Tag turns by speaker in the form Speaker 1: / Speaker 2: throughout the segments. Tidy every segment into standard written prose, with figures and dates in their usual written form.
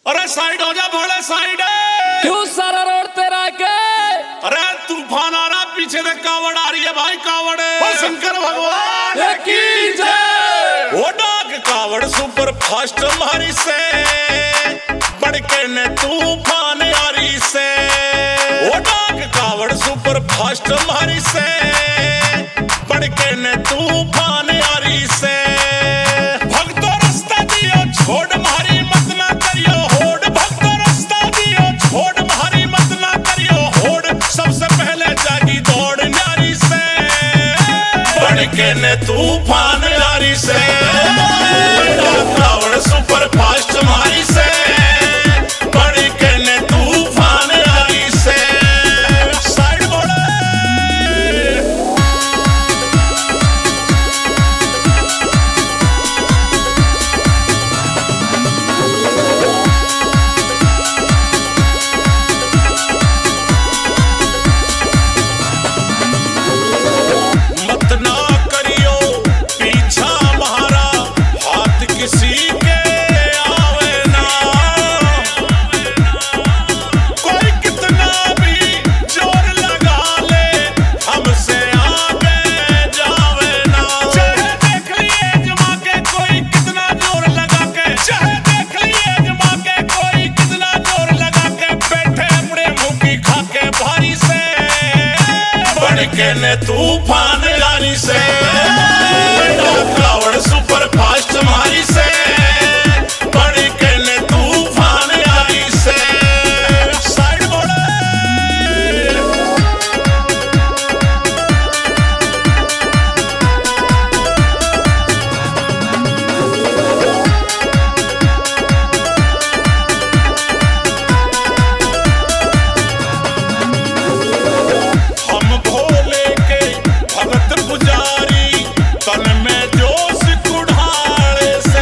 Speaker 1: अरे साइड हो जा भोले साइड।
Speaker 2: क्यों सारा रोड तेरा के?
Speaker 1: अरे तूफान आ रहा पीछे से कावड़ आ रही है भाई कावड़ शंकर भगवान
Speaker 2: की जय।
Speaker 1: वो डाक कावड़ सुपर फास्ट मारी से बढ़ के ने तूफान यारी से। वो डाक कावड़ सुपर फास्ट मारी से बढ़ के ने तूफान यारी से। भक्तो रास्ता दियो छोड़ मारी मत ना करियो होड़। भक्तो रास्ता दियो छोड़ मारी मत ना करियो होड़। सबसे पहले जागी दौड़ नारी से बढ़ के ने तूफान यारी से। कावड़ सुपर फास्ट मारी से बढ़ के ने तूफान यारी से। साइड बोले मत ना करियो पीछा मारा हाथ किसी के आवे ना। कोई कितना भी जोर लगा ले हमसे आगे जावे ना। चाहे देख लिए जमा के कोई कितना जोर लगा के। चाहे देख लिए जमा के कोई कितना जोर लगा के। बैठे अपने मुंह की खा के भारी से बढ़ के ने तूफान यारी से। कावड़ सुपर फास्ट मारी से बढ़ के ने तूफान यारी से। साइड बोले हम भोले के भगत पुजारी तन में जोश कुढ़ाड़े से।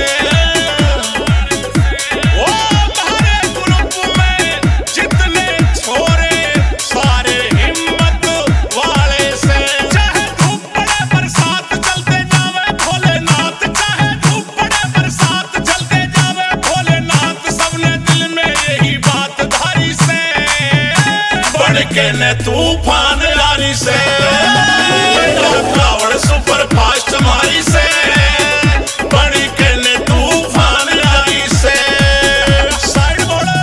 Speaker 1: वो हमारे ग्रुप में जितने छोरे सारे हिम्मत वाले से। चाहे धूप पड़े बरसात चलते जावे भोलेनाथ। चाहे धूप पड़े बरसात चलते जावे भोलेनाथ। सबने दिल में यही बात धारी से बढ़ के ने तूफान यारी से। कावड़ सुपर फास्ट मारी से बढ़ के ने तूफान यारी से। साइड बोले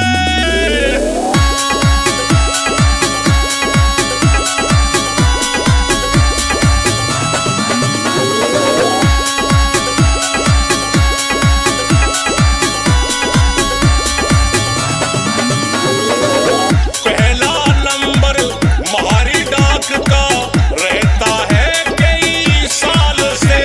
Speaker 1: पहला नंबर महारी डाक का रहता है कई साल से।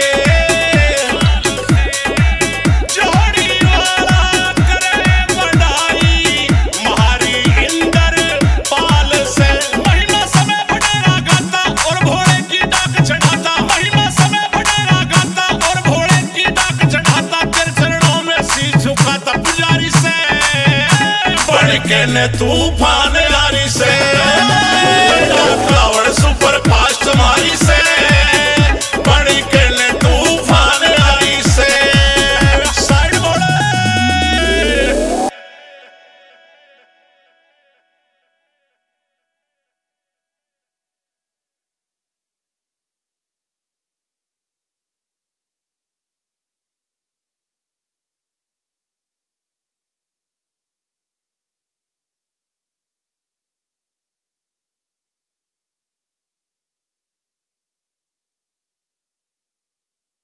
Speaker 1: जोड़ी वाला करे बढ़ाई महारी इंदर पाल से। महिमा समय भटेरा गाता और भोले की डाक चढ़ाता। महिमा समय भटेरा गाता और भोले की डाक चढ़ाता। तेरे चरणों में शीश झुकाता पुजारी से बढ़ के ने तूफान